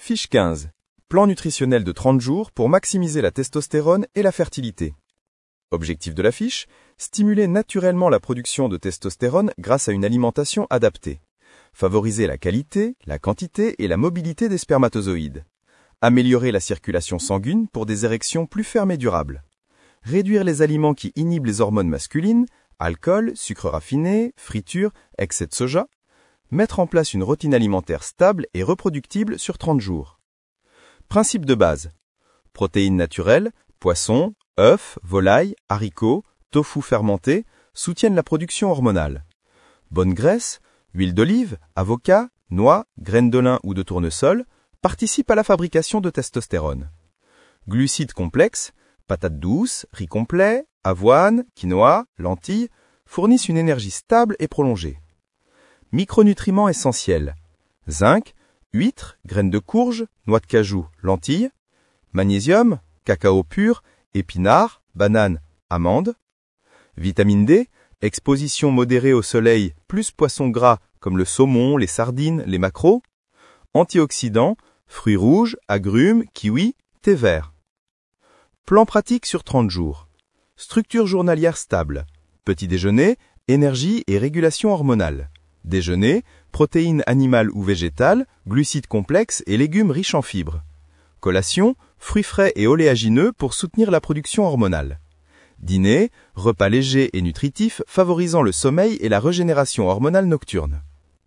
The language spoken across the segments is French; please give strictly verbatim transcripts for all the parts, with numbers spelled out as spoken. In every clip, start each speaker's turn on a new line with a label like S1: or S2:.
S1: Fiche quinze. Plan nutritionnel de trente jours pour maximiser la testostérone et la fertilité. Objectif de la fiche, stimuler naturellement la production de testostérone grâce à une alimentation adaptée. Favoriser la qualité, la quantité et la mobilité des spermatozoïdes. Améliorer la circulation sanguine pour des érections plus fermes et durables. Réduire les aliments qui inhibent les hormones masculines, alcool, sucre raffiné, friture, excès de soja. Mettre en place une routine alimentaire stable et reproductible sur trente jours. Principe de base. Protéines naturelles, poissons, œufs, volailles, haricots, tofu fermenté soutiennent la production hormonale. Bonne graisse, huile d'olive, avocat, noix, graines de lin ou de tournesol participent à la fabrication de testostérone. Glucides complexes, patates douces, riz complet, avoine, quinoa, lentilles fournissent une énergie stable et prolongée. Micronutriments essentiels. Zinc, huîtres, graines de courge, noix de cajou, lentilles. Magnésium, cacao pur, épinards, bananes, amandes. Vitamine D, exposition modérée au soleil plus poissons gras comme le saumon, les sardines, les maquereaux. Antioxydants, fruits rouges, agrumes, kiwis, thé vert. Plan pratique sur trente jours. Structure journalière stable. Petit déjeuner, énergie et régulation hormonale. Déjeuner, protéines animales ou végétales, glucides complexes et légumes riches en fibres. Collation, fruits frais et oléagineux pour soutenir la production hormonale. Dîner, repas légers et nutritifs favorisant le sommeil et la régénération hormonale nocturne.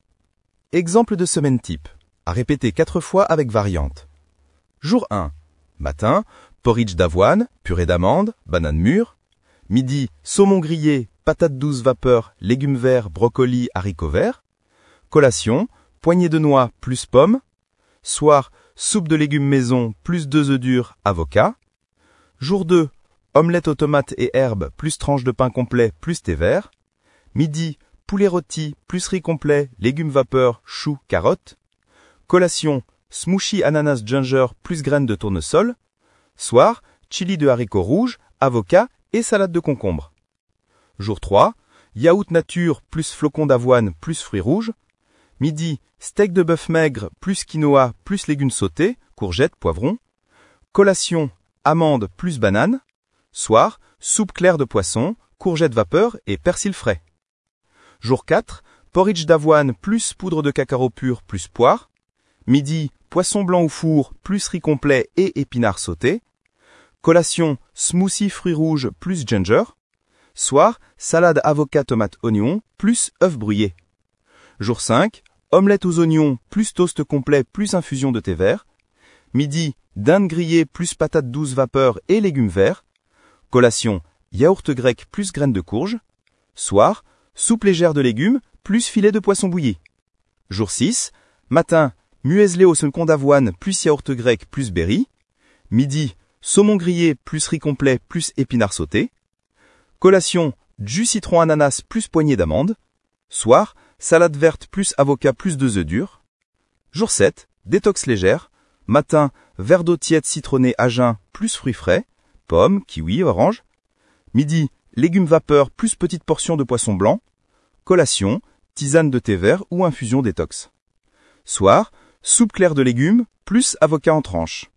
S1: Exemple de semaine type. À répéter quatre fois avec variante. Jour un. Matin, porridge d'avoine, purée d'amandes, bananes mûres. Midi, saumon grillé, patates douces vapeur, légumes verts, brocolis, haricots verts. Collation, poignée de noix plus pommes. Soir, soupe de légumes maison plus deux œufs durs, avocat. Jour deux, omelette aux tomates et herbes plus tranche de pain complet plus thé vert. Midi, poulet rôti plus riz complet, légumes vapeur, choux, carottes. Collation, smoothie ananas ginger plus graines de tournesol. Soir, chili de haricots rouges, avocat et salade de concombre. Jour trois, yaourt nature plus flocons d'avoine plus fruits rouges. Midi, steak de bœuf maigre plus quinoa plus légumes sautés, courgettes, poivrons. Collation, amandes plus bananes. Soir, soupe claire de poisson, courgettes vapeur et persil frais. Jour quatre, porridge d'avoine plus poudre de cacao pur plus poire. Midi, poisson blanc au four plus riz complet et épinards sautés. Collation, smoothie fruits rouges plus ginger. Soir, salade avocat tomate oignon plus œufs brouillés. Jour cinq, omelette aux oignons plus toast complet plus infusion de thé vert. Midi, dinde grillée plus patates douces vapeur et légumes verts. Collation, yaourt grec plus graines de courge. Soir, soupe légère de légumes plus filet de poisson bouilli. Jour six, matin, muesli au second d'avoine plus yaourt grec plus berry. Midi, saumon grillé plus riz complet plus épinards sautés. Collation, jus citron ananas plus poignée d'amandes. Soir, salade verte plus avocat plus deux œufs durs. Jour sept, détox légère. Matin, verre d'eau tiède citronné à jeun plus fruits frais. Pommes, kiwis, oranges. Midi, légumes vapeur plus petite portion de poisson blanc. Collation, tisane de thé vert ou infusion détox. Soir, soupe claire de légumes plus avocat en tranches.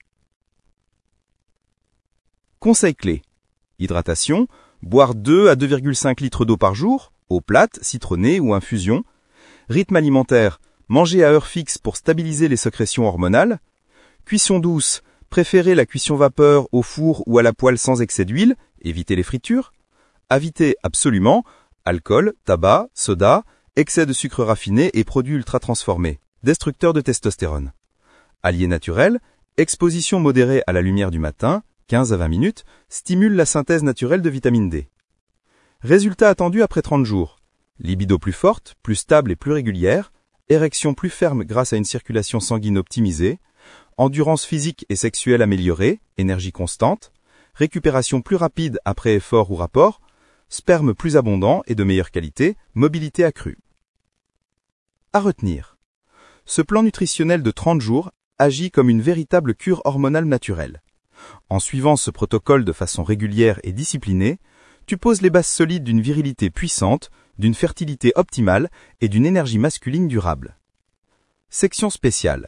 S1: Conseils clés. Hydratation, boire deux à deux virgule cinq litres d'eau par jour, eau plate, citronnée ou infusion. Rythme alimentaire, manger à heure fixe pour stabiliser les sécrétions hormonales. Cuisson douce, préférez la cuisson vapeur au four ou à la poêle sans excès d'huile, évitez les fritures. Évitez absolument alcool, tabac, soda, excès de sucre raffiné et produits ultra transformés, destructeurs de testostérone. Alliés naturels, exposition modérée à la lumière du matin, quinze à vingt minutes, stimule la synthèse naturelle de vitamine D. Résultats attendus après trente jours. Libido plus forte, plus stable et plus régulière, érection plus ferme grâce à une circulation sanguine optimisée, endurance physique et sexuelle améliorée, énergie constante, récupération plus rapide après effort ou rapport, sperme plus abondant et de meilleure qualité, mobilité accrue. À retenir. Ce plan nutritionnel de trente jours agit comme une véritable cure hormonale naturelle. En suivant ce protocole de façon régulière et disciplinée, tu poses les bases solides d'une virilité puissante, d'une fertilité optimale et d'une énergie masculine durable. Section spéciale.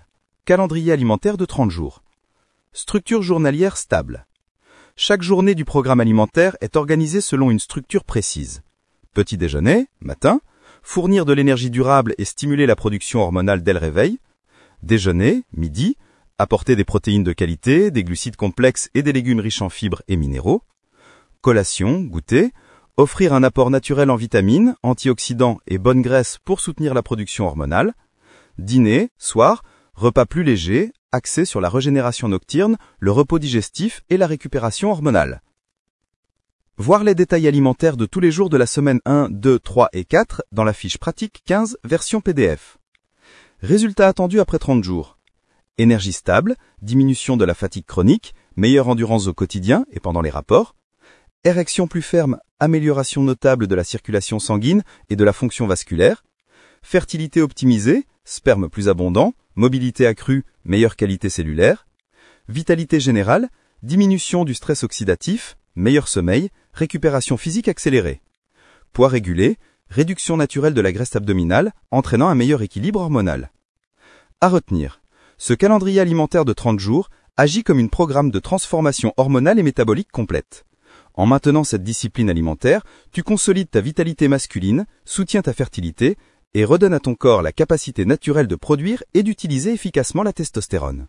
S1: Calendrier alimentaire de trente jours. Structure journalière stable. Chaque journée du programme alimentaire est organisée selon une structure précise. Petit déjeuner, matin, fournir de l'énergie durable et stimuler la production hormonale dès le réveil. Déjeuner, midi, apporter des protéines de qualité, des glucides complexes et des légumes riches en fibres et minéraux. Collation, goûter, offrir un apport naturel en vitamines, antioxydants et bonnes graisses pour soutenir la production hormonale. Dîner, soir, repas plus léger, axé sur la régénération nocturne, le repos digestif et la récupération hormonale. Voir les détails alimentaires de tous les jours de la semaine un, deux, trois et quatre dans la fiche pratique quinze, version P D F. Résultats attendus après trente jours. Énergie stable, diminution de la fatigue chronique, meilleure endurance au quotidien et pendant les rapports. Érection plus ferme, amélioration notable de la circulation sanguine et de la fonction vasculaire. Fertilité optimisée, sperme plus abondant, mobilité accrue, meilleure qualité cellulaire. Vitalité générale, diminution du stress oxydatif, meilleur sommeil, récupération physique accélérée. Poids régulé, réduction naturelle de la graisse abdominale, entraînant un meilleur équilibre hormonal. À retenir, ce calendrier alimentaire de trente jours agit comme un programme de transformation hormonale et métabolique complète. En maintenant cette discipline alimentaire, tu consolides ta vitalité masculine, soutiens ta fertilité et redonnes à ton corps la capacité naturelle de produire et d'utiliser efficacement la testostérone.